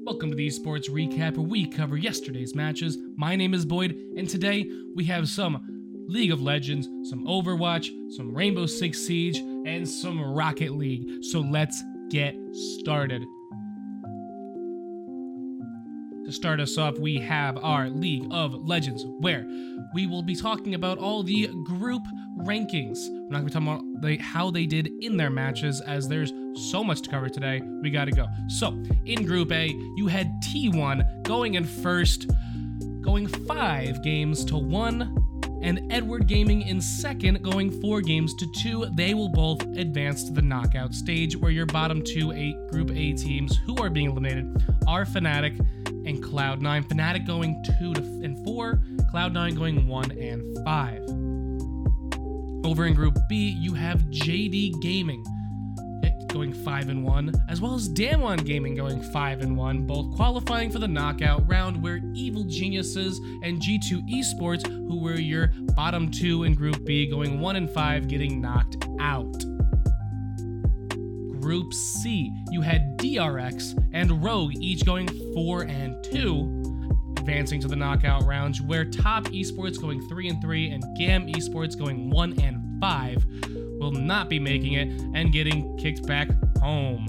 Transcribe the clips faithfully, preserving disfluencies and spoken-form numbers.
Welcome to the Esports Recap, where we cover yesterday's matches. My name is Boyd, and today we have some League of Legends, some Overwatch, some Rainbow Six Siege, and some Rocket League. So let's get started. To start us off, we have our League of Legends, where we will be talking about all the group rankings. We're not going to be talking about the, how they did in their matches, as there's so much to cover today. We got to go. So, in Group A, you had T one going in first, going five games to one, and Edward Gaming in second, going four games to two. They will both advance to the knockout stage, where your bottom two eight Group A teams who are being eliminated are Fnatic and Cloud nine. Fnatic going two to and four, Cloud nine going one and five. Over in Group B, you have J D Gaming going five and one, as well as Damwon Gaming going five and one, both qualifying for the knockout round, where Evil Geniuses and G two Esports, who were your bottom two in Group B, going one and five, getting knocked out. Group C, you had D R X and Rogue each going four and two, advancing to the knockout rounds, where Top Esports going three and three and Gam Esports going one and five will not be making it and getting kicked back home.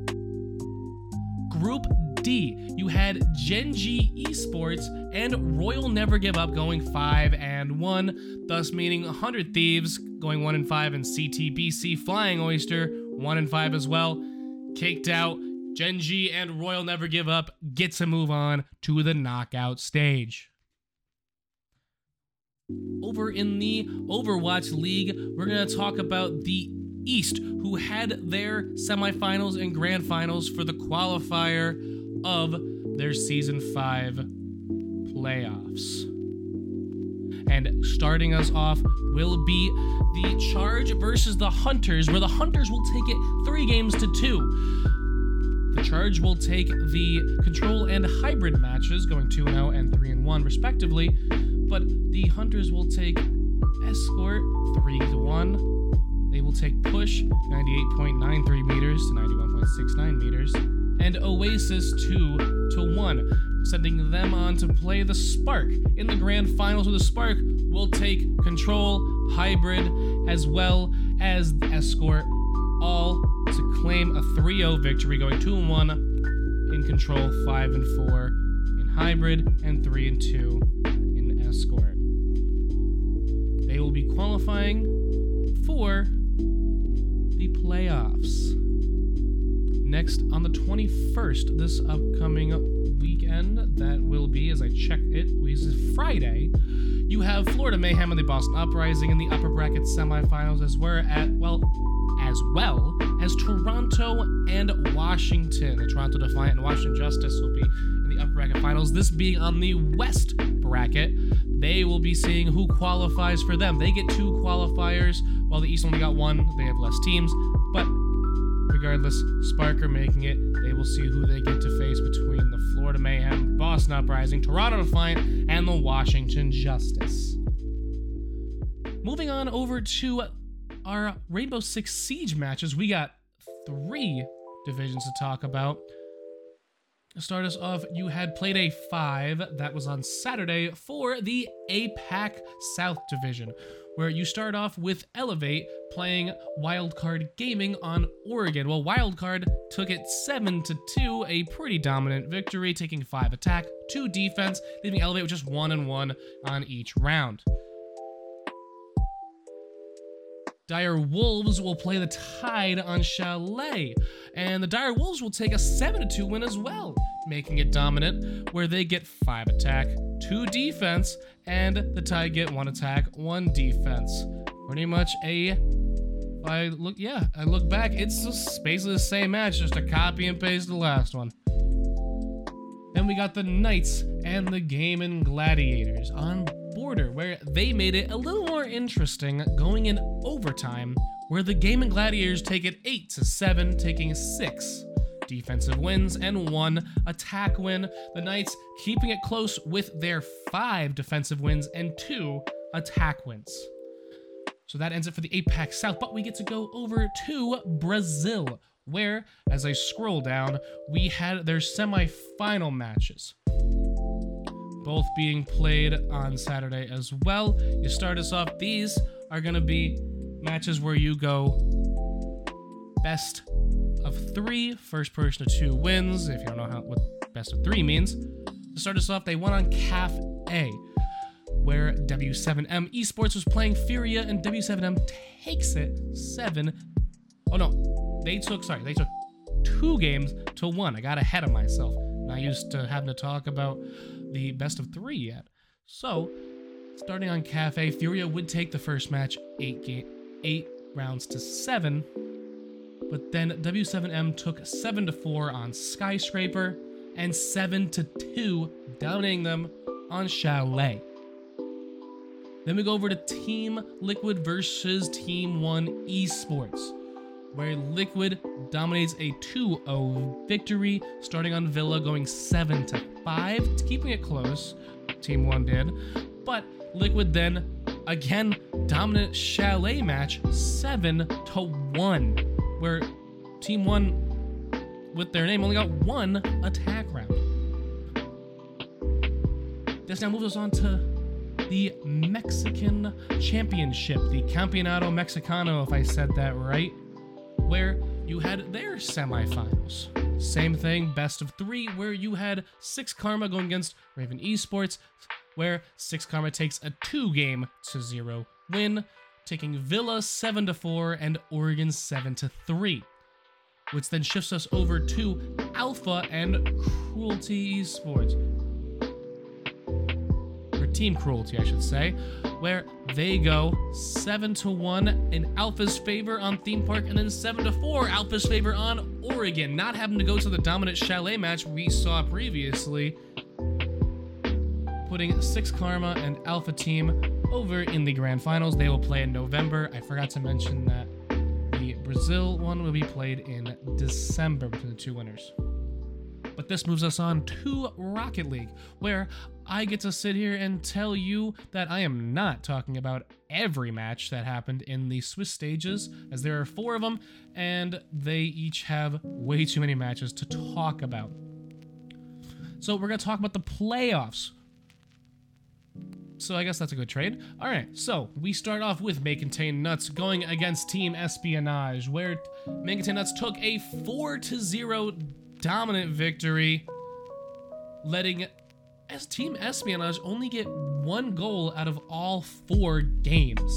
Group D, you had Gen.G Esports and Royal Never Give Up going five and one, thus meaning one hundred Thieves going one and five, and C T B C Flying Oyster one and five as well. Kicked out. Gen.G and Royal Never Give Up get to move on to the knockout stage. Over in the Overwatch League, we're going to talk about the East, who had their semifinals and grand finals for the qualifier of their Season five playoffs. And starting us off will be the Charge versus the Hunters, where the Hunters will take it three games to two. The Charge will take the Control and Hybrid matches, going two and oh and three and one respectively, but the Hunters will take Escort three to one. They will take Push ninety-eight point nine three meters to ninety-one point six nine meters, and Oasis two to one, sending them on to play the Spark in the grand finals, where the Spark will take Control, Hybrid, as well as Escort, all to claim a three oh victory, going two and one in Control, five and four in Hybrid, and three and two in Escort. They will be qualifying for the playoffs. Next, on the twenty-first, this upcoming weekend, that will be, as I check it, which is Friday, you have Florida Mayhem and the Boston Uprising in the upper bracket semifinals, as we're at, well, as well as Toronto and Washington. The Toronto Defiant and Washington Justice will be in the upper bracket finals. This being on the West bracket, they will be seeing who qualifies for them. They get two qualifiers, while the East only got one. They have less teams, but regardless, Spark are making it. They will see who they get to face between the Florida Mayhem, Boston Uprising, Toronto Defiant, and the Washington Justice. Moving on over to our Rainbow Six Siege matches, we got three divisions to talk about. To start us off, you had Playday five, that was on Saturday, for the A PAC South Division, where you start off with Elevate playing Wildcard Gaming on Oregon. Well, Wildcard took it seven to two, a pretty dominant victory, taking five attack, two defense, leaving Elevate with just one and one on each round. Dire Wolves will play the Tide on Chalet, and the Dire Wolves will take a seven to two win as well, making it dominant, where they get five attack, two defense, and the Tide get one attack, one defense. Pretty much a, I look, yeah, I look back, it's just basically the same match, just a copy and paste of the last one. Then we got the Knights and the Gaimin Gladiators on Border, where they made it a little more interesting, going in overtime, where the Gaimin Gladiators take it eight to seven, taking six defensive wins and one attack win. The Knights keeping it close with their five defensive wins and two attack wins. So that ends it for the A PAC South, but we get to go over to Brazil, where, as I scroll down, we had their semi-final matches, both being played on Saturday as well. You start us off. These are going to be matches where you go best of three, first person to two wins, if you don't know how what best of three means. To start us off, they won on C A F A, where W seven M Esports was playing Furia, and W seven M takes it seven. Oh no, they took, sorry, they took two games to one. I got ahead of myself. Not used to having to talk about the best of three yet. So, starting on C A F A, Furia would take the first match eight game, eight rounds to seven, but then W seven M took seven to four on Skyscraper and seven to two, dominating them on Chalet. Then we go over to Team Liquid versus Team one Esports, where Liquid dominates a two oh victory, starting on Villa, going seven to five, keeping it close. Team one did, but Liquid then again dominant Chalet match seven to one, where Team one, with their name, only got one attack round. This now moves us on to the Mexican Championship, the Campeonato Mexicano, if I said that right, where you had their semifinals. Same thing, best of three, where you had Six Karma going against Raven Esports, where Six Karma takes a two game to zero win, taking Villa seven to four and Oregon seven to three. Which then shifts us over to Alpha and Cruelty Esports, or Team Cruelty, I should say, where they go seven to one in Alpha's favor on Theme Park, and then seven to four Alpha's favor on Oregon, not having to go to the dominant Chalet match we saw previously, putting Six Karma and Alpha Team over in the grand finals. They will play in November. I forgot to mention that the Brazil one will be played in December between the two winners. But this moves us on to Rocket League, where I get to sit here and tell you that I am not talking about every match that happened in the Swiss stages, as there are four of them, and they each have way too many matches to talk about. So we're going to talk about the playoffs. So I guess that's a good trade. All right, so we start off with May Contain Nuts going against Team Espionage, where May Contain Nuts took a four to zero dominant victory, letting as Team Espionage only get one goal out of all four games.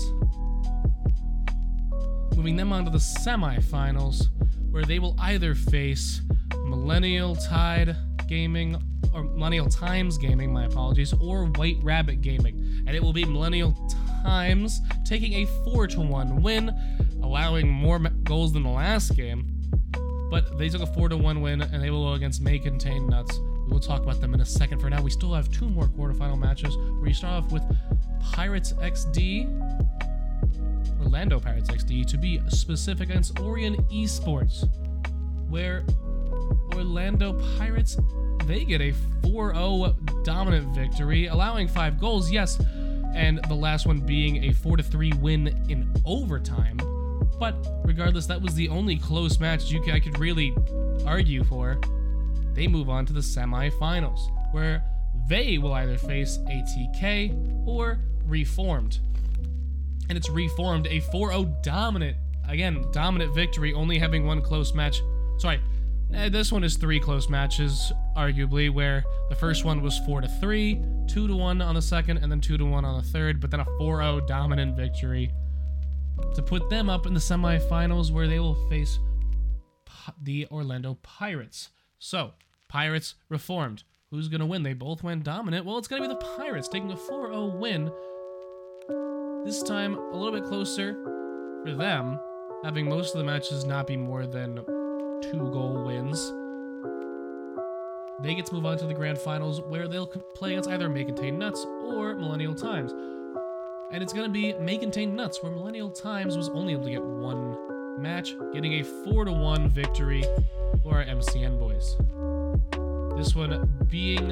Moving them on to the semifinals, where they will either face Millennial Tide Gaming, or Millennial Times Gaming, my apologies, or White Rabbit Gaming. And it will be Millennial Times taking a four to one win, allowing more goals than the last game. But they took a four to one win, and they will go against May Contain Nuts. We will talk about them in a second. For now, we still have two more quarterfinal matches, where you start off with Pirates X D, Orlando Pirates X D, to be specific, against Orion Esports, where Orlando Pirates, they get a four oh dominant victory, allowing five goals, yes, and the last one being a four to three win in overtime. But regardless, that was the only close match you could, I could really argue for. They move on to the semifinals, where they will either face A T K or Reformed. And it's Reformed, a four oh dominant, again, dominant victory, only having one close match. Sorry, this one is three close matches, arguably, where the first one was four to three, two to one on the second, and then two to one on the third, but then a four oh dominant victory to put them up in the semifinals, where they will face the Orlando Pirates. So, Pirates, Reformed. Who's going to win? They both went dominant. Well, it's going to be the Pirates taking a four oh win. This time, a little bit closer for them, having most of the matches not be more than two goal wins. They get to move on to the grand finals, where they'll play against either May Contain Nuts or Millennial Times. And it's going to be May Contain Nuts, where Millennial Times was only able to get one match, getting a four to one victory for our M C N boys. This one being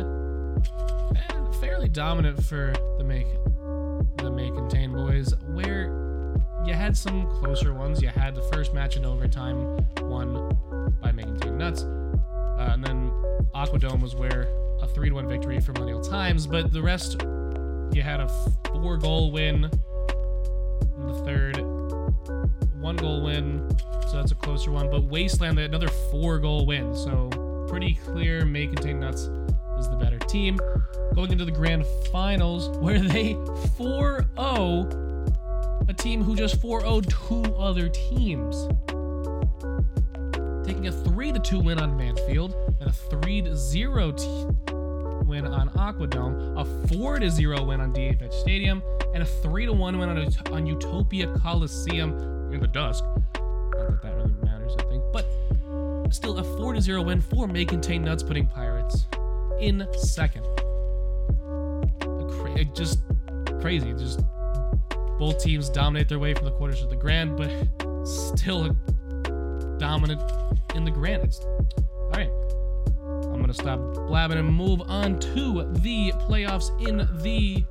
eh, fairly dominant for the May, the May Contain boys, where you had some closer ones. You had the first match in overtime won by Megan Tate Nuts. Uh, and then Aquadome was where a three to one victory for Millennial Times. But the rest, you had a four-goal win in the third. One-goal win, so that's a closer one. But Wasteland, another four-goal win. So pretty clear Megan Tate Nuts is the better team. Going into the grand finals, where they four oh a team who just four oh'd two other teams. Taking a three to two win on Manfield, and a three to zero t- win on Aquadome, a four to zero win on D F H Stadium, and a three to one win on, on Utopia Coliseum in the dusk. Not that that really matters, I think, but still a four to zero win for Megan Tate Nuts, putting Pirates in second. Cra- just crazy. Just both teams dominate their way from the quarters to the grand, but still dominant in the grand. It's, all right, I'm gonna stop blabbing and move on to the playoffs in the.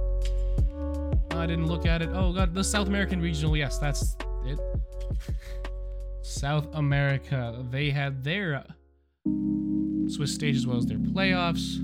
I didn't look at it. Oh god, the South American Regional. Yes, that's it. South America. They had their Swiss stage as well as their playoffs.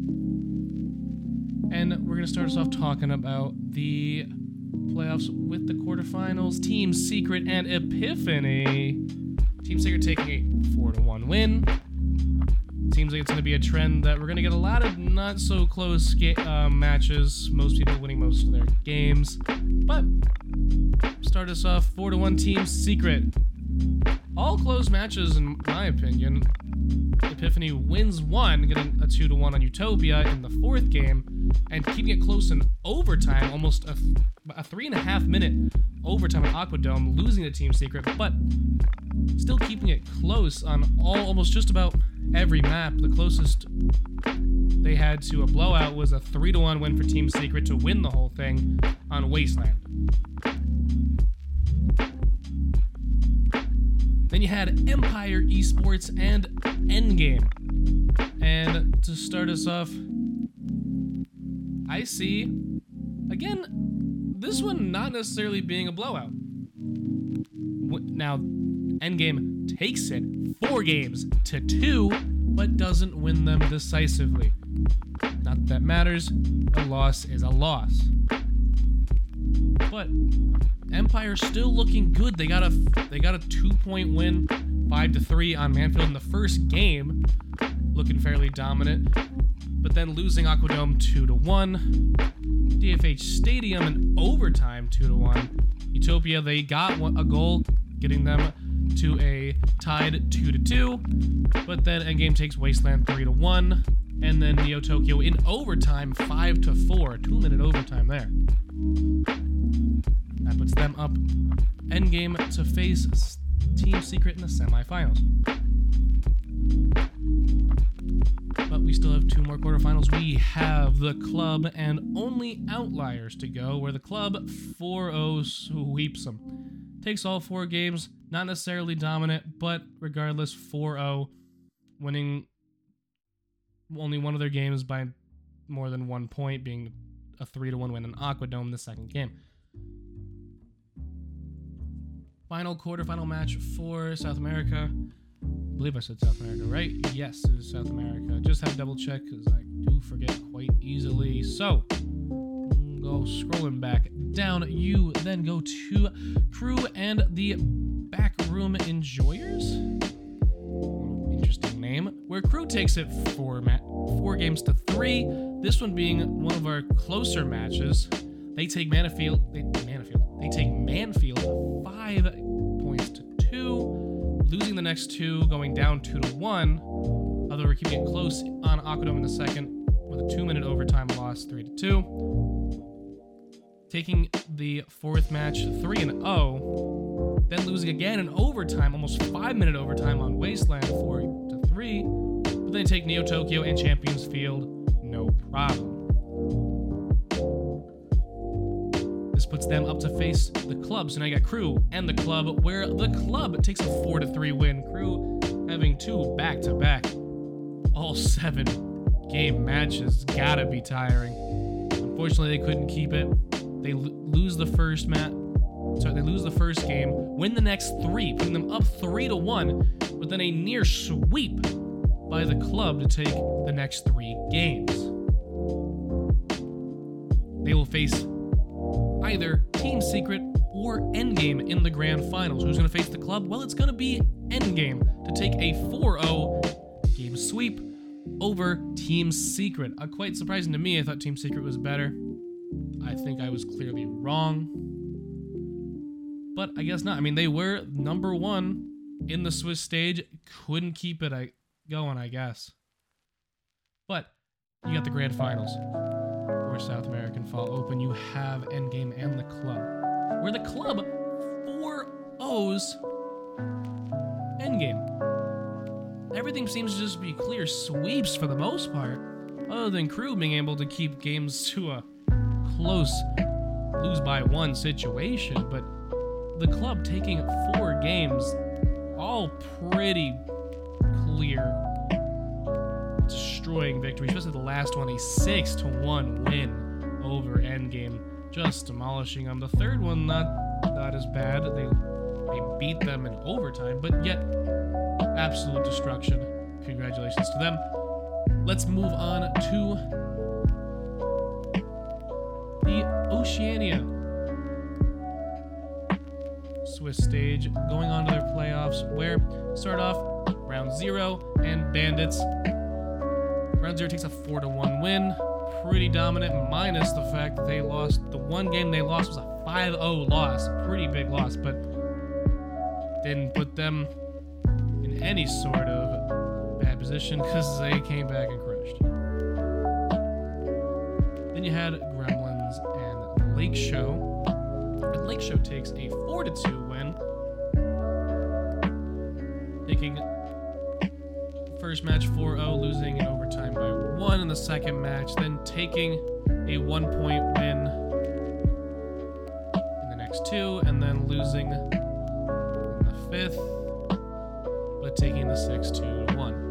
And we're going to start us off talking about the playoffs with the quarterfinals. Team Secret and Epiphany. Team Secret taking a four to one win. Seems like it's going to be a trend that we're going to get a lot of not so close ga- uh, matches. Most people winning most of their games. But start us off four to one Team Secret. All close matches in my opinion. Epiphany wins one, getting a two to one on Utopia in the fourth game, and keeping it close in overtime, almost a, th- a three and a half minute overtime at Aquadome, losing to Team Secret, but still keeping it close on all almost just about every map. The closest they had to a blowout was a three to one win for Team Secret to win the whole thing on Wasteland. Then you had Empire Esports and Endgame. And to start us off, I see, again, this one not necessarily being a blowout. Now, Endgame takes it four games to two, but doesn't win them decisively. Not that that matters, a loss is a loss. But Empire still looking good. They got a they got a two-point win, five to three on Manfield in the first game, looking fairly dominant. But then losing Aquadome two to one, D F H Stadium in overtime two to one. Utopia, they got a goal, getting them to a tied two to two. But then Endgame takes Wasteland three to one, and then Neo Tokyo in overtime five to four, two-minute overtime there. That puts them up Endgame to face Team Secret in the semifinals. But we still have two more quarterfinals. We have the club and only Outliers to go, where the club four oh sweeps them. Takes all four games, not necessarily dominant, but regardless, four oh, winning only one of their games by more than one point, being a three to one win in Aquadome the second game. Final quarterfinal match for South America. I believe I said South America, right? Yes, it is South America. Just had to double check because I do forget quite easily. So, go scrolling back down. You then go to Crew and the Backroom Enjoyers. Interesting name. Where Crew takes it four, ma- four games to three. This one being one of our closer matches. They take Manfield. They, Manfield. They take Manfield five points to two, losing the next two, going down two to one. Although we're keeping it close on Aquadome in the second with a two-minute overtime loss, three to two. Taking the fourth match, three and oh, then losing again in overtime, almost five-minute overtime on Wasteland, four to three. But then take Neo Tokyo and Champions Field, no problem. This puts them up to face the club. So now you got Crew and the club, where the club takes a four to three win. Crew having two back-to-back, all seven game matches. Gotta be tiring. Unfortunately, they couldn't keep it. They l- lose the first mat, So they lose the first game, win the next three, putting them up three to one, but then a near sweep by the club to take the next three games. They will face either Team Secret or Endgame in the grand finals. Who's going to face the club? Well, it's going to be Endgame to take a four oh game sweep over Team Secret. Uh, quite surprising to me. I thought Team Secret was better. I think I was clearly wrong. But I guess not. I mean, they were number one in the Swiss stage. Couldn't keep it going, I guess. But you got the grand finals for South American Fall Open. You have Endgame and the club, where the club four ohs Endgame. Everything seems to just be clear sweeps for the most part, other than Crew being able to keep games to a close lose by one situation. But the club taking four games, all pretty clear, destroying victory, especially the last one, a six to one win over Endgame, just demolishing them. The third one, not not as bad. They they beat them in overtime, but yet absolute destruction. Congratulations to them. Let's move on to the Oceania Swiss stage, going on to their playoffs, where start off round zero and Bandits. Round zero takes a four to one win. Pretty dominant, minus the fact that they lost. The one game they lost was a five oh loss. A pretty big loss, but didn't put them in any sort of bad position because they came back and crushed. Then you had Gremlins and Lake Show. And Lake Show takes a four to two win, taking first match four oh, losing in overtime by one in the second match, then taking a one-point win in the next two, and then losing in the fifth, but taking the six two to one.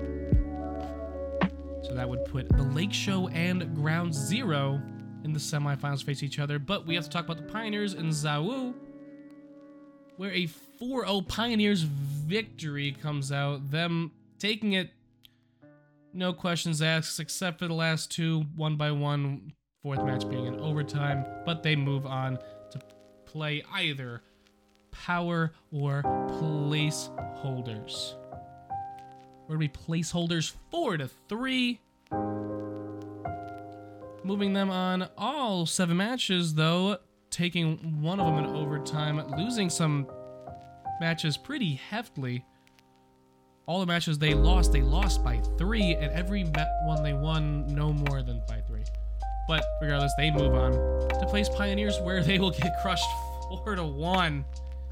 So that would put the Lake Show and Ground Zero in the semifinals face each other. But we have to talk about the Pioneers and Zawu, where a four oh Pioneers victory comes out, them taking it, no questions asked, except for the last two, one by one, fourth match being in overtime, but they move on to play either power or placeholders. Where do we placeholders? Four to three. Moving them on all seven matches, though, taking one of them in overtime, losing some matches pretty heftily. All the matches they lost, they lost by three, and every one they won, no more than by three. But regardless, they move on to face Pioneers, where they will get crushed four to one,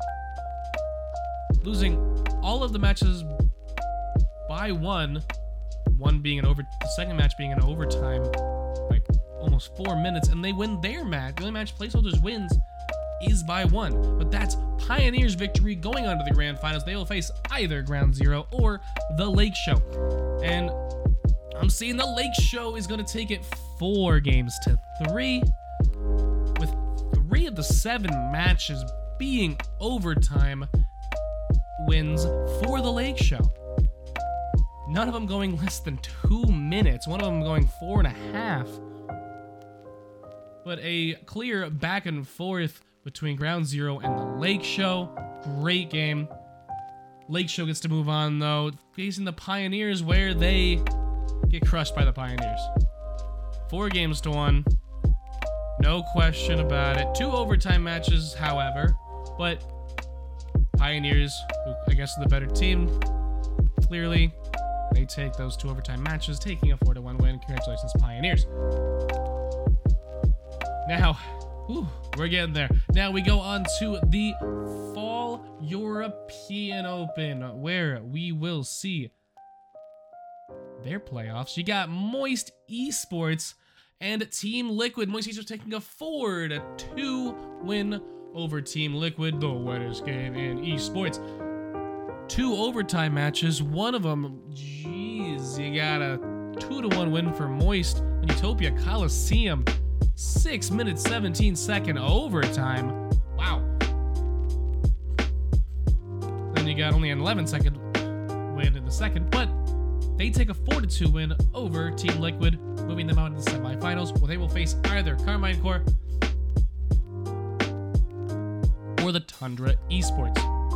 losing all of the matches by one. One being an over, the second match being an overtime, like almost four minutes, and they win their match. The only match placeholders wins is by one, but that's Pioneers' victory going on to the grand finals. They will face either Ground Zero or the Lake Show, and I'm seeing the Lake Show is going to take it four games to three, with three of the seven matches being overtime wins for the Lake Show. None of them going less than two minutes. One of them going four and a half. But a clear back and forth between Ground Zero and the Lake Show. Great game. Lake Show gets to move on, though, facing the Pioneers, where they get crushed by the Pioneers. Four games to one. No question about it. Two overtime matches, however. But Pioneers, who I guess are the better team, clearly, they take those two overtime matches, taking a four to one win. Congratulations, Pioneers. Now, whew, we're getting there. Now we go on to the Fall European Open, where we will see their playoffs. You got Moist Esports and Team Liquid. Moist Esports taking a four to two win over Team Liquid, the wettest game in esports. Two overtime matches. One of them, jeez, you got a two to one win for Moist in Utopia Coliseum. Six minutes, seventeen second overtime. Wow. got only an eleven second win in the second, but they take a four to two win over Team Liquid, moving them out into the semifinals, where they will face either Karmine Corp or the Tundra Esports.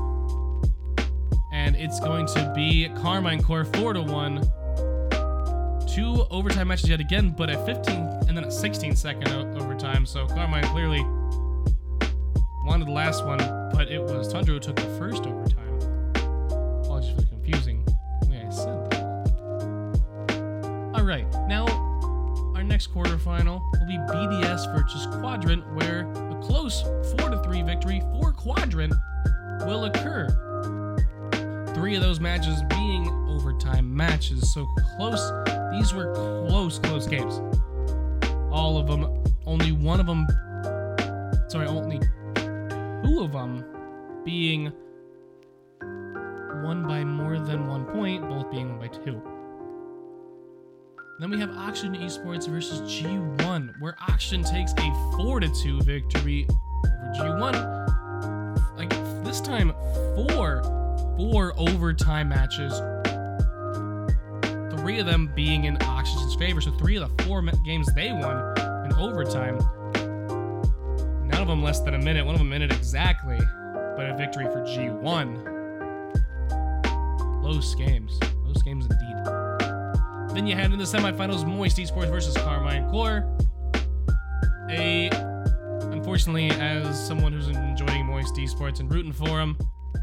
And it's going to be Karmine Corp four to one. Two overtime matches yet again, but a fifteen and then a sixteen second overtime. So Karmine clearly wanted the last one, but it was Tundra who took the first overtime. Apologies for the confusing way I said that. Alright, now our next quarterfinal will be B D S versus Quadrant, where a close four to three victory for Quadrant will occur. Three of those matches being overtime matches, so close. These were close, close games. All of them, only one of them, sorry, only two of them being won by more than one point, both being won by two. Then we have Oxygen Esports versus G one, where Oxygen takes a four to two victory over G one. Like, this time, four, four overtime matches. Three of them being in Oxygen's favor, so three of the four games they won in overtime. None of them less than a minute, one of them a minute exactly, but a victory for G one. Close games, close games indeed. Then you head into the semifinals, Moist Esports versus Karmine Corp. A, unfortunately, as someone who's enjoying Moist Esports and rooting for them,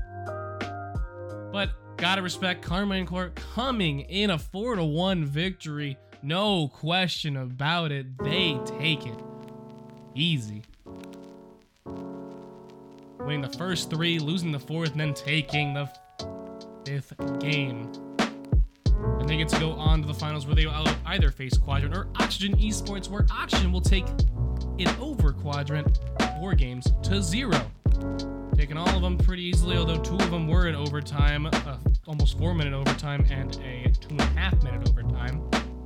but gotta respect Karmine Corp coming in a four to one victory. No question about it. They take it easy. Winning the first three, losing the fourth, and then taking the fifth game. And they get to go on to the finals, where they will either face Quadrant or Oxygen Esports, where Oxygen will take it over Quadrant four games to zero. Taking all of them pretty easily, although two of them were in overtime, uh, almost four minute overtime and a two and a half minute overtime.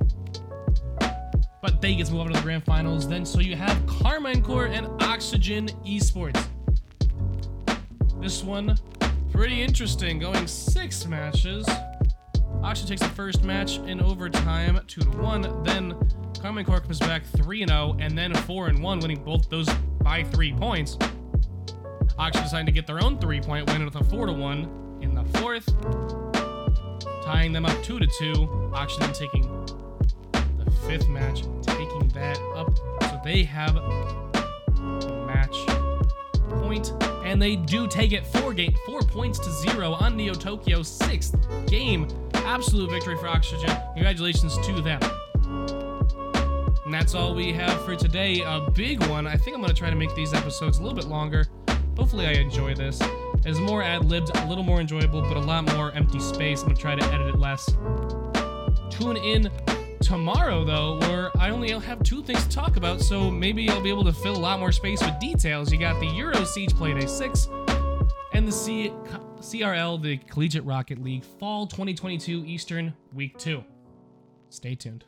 But they get to move on to the grand finals then, so you have Karmine Corp and Oxygen Esports. This one, pretty interesting, going six matches. Oxygen takes the first match in overtime, two to one. Then Karmine Corp comes back three and oh, and then four and one, winning both those by three points. Oxygen deciding to get their own three-point win with a four to one in the fourth, tying them up two to two. Oxygen taking the fifth match, taking that up, so they have the match point, and they do take it four game, four points to zero on Neo Tokyo's sixth game. Absolute victory for Oxygen. Congratulations to them. And that's all we have for today. A big one. I think I'm going to try to make these episodes a little bit longer. Hopefully I enjoy this. It's more ad-libbed, a little more enjoyable, but a lot more empty space. I'm going to try to edit it less. Tune in tomorrow, though, where I only have two things to talk about, so maybe I'll be able to fill a lot more space with details. You got the Euro Siege Playday six and the C- CRL, the Collegiate Rocket League Fall twenty twenty-two Eastern Week two. Stay tuned.